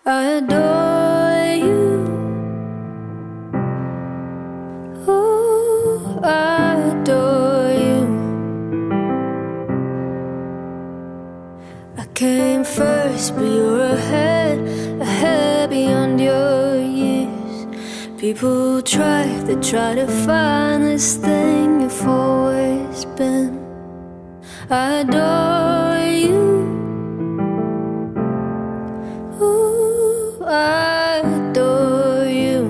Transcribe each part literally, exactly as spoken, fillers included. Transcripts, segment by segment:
I adore you. Ooh, I adore you. I came first, but you're ahead, ahead beyond your years. People try, they try to find this thing you've always been. I adore you. Ooh, I adore you.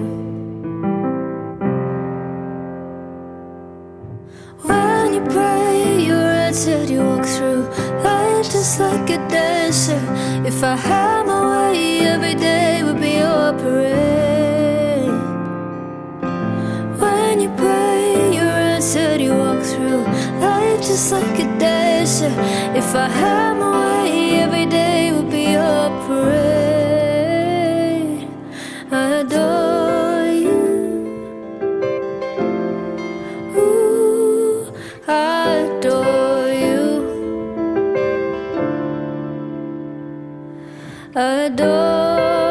When you pray, you're answered. You walk through life just like a dancer. If I had my way, every day would be your parade. When you pray, you're answered. You walk through life just like a dancer. If I had my way, every day would be your parade. I adore you. Ooh, I adore you. I adore